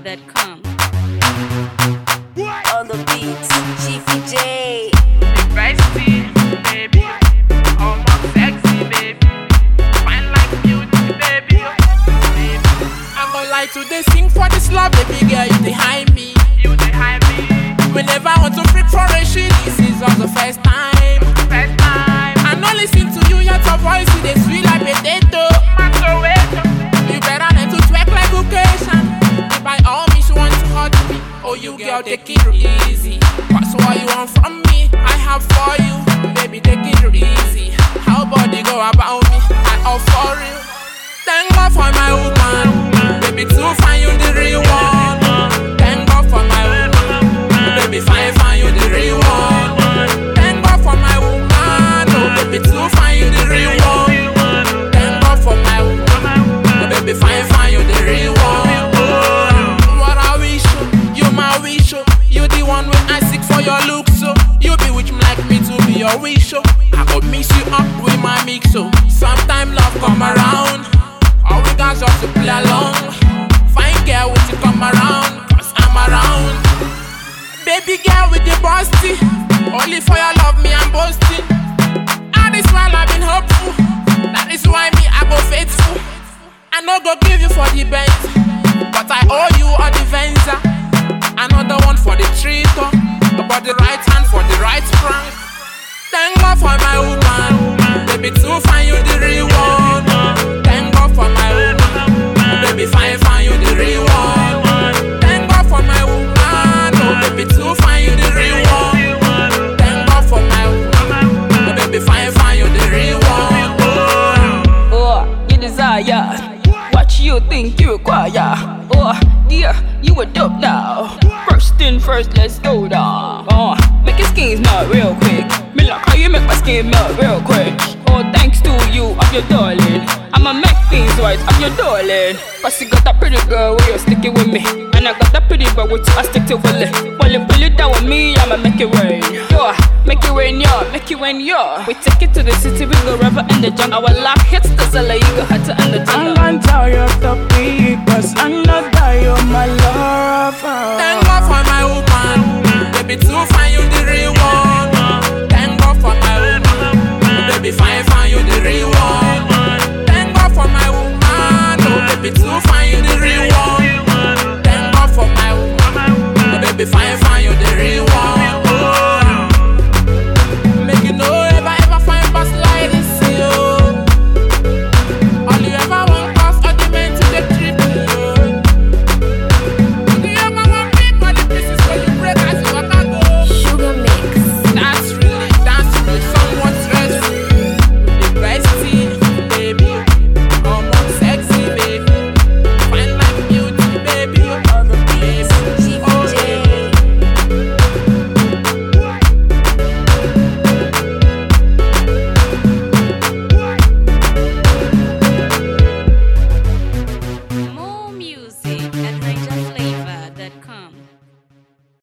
NigerFlavor.com. On the beats, Chiefy J. Feisty, baby. Almost sexy, baby. Fine like beauty, baby. I'm gonna lie to they sing for this love, baby girl, you behind me. You behind me. Whenever I want to freak for a shit, this is all the first time. First time. I know listen to you, your voice, they sweet like potato. You better learn to twerk like occasion. By all means, you want to hurt me. Oh, you girl, take it easy. What's what you want from me? I have for you, baby, take it easy. How body go about me? I all for you. Thank God for my woman, baby, to find you the real one. Thank God for my woman, baby, find you the real one. Thank God for my woman, oh baby, to find you the real one. Thank God for my woman, baby, find you the real one. What I wish you my wish, you the one when I seek for your look, so you be with me like me to be your wish. I go mix you up with my mix, so sometime love come around. All we got just to play along. Fine girl with you come around, cause I'm around. Baby girl with the busty, only for your love me I'm boasting. And this while I've been hopeful, that is why me I go faithful. I no go give you for the Benz, but I owe you all the Venza. Another one for the treater, but the right hand for the right prank. Thank God for my woman, baby, to find you the real one. Thank God for my woman, baby, find you the real one. Thank God for my woman, oh baby, to find you the real one. Thank God for my woman, baby, find you the real one. Oh, you desire what you think you require. Oh, dear, you a dope now. First thing first, let's go down. Oh, make your skin melt real quick. Me like how you make my skin melt real quick. Oh, thanks to you, I'm your darling. I'ma make things right, I'm your darling. Cause you got that pretty girl where you're sticking with me. And I got that pretty boy with you, I stick to Willie. While you pull it down with me, I'ma make it rain. Yo, make it rain, yo, make it rain, yo. We take it to the city, we go river in the jungle. Our life hits the zella, you go hard to end the jungle. I'm gonna tell you the beat, cause I'm not that you're my lover. Thank God for my woman, baby, to find you the real one. Thank God for my woman, baby, find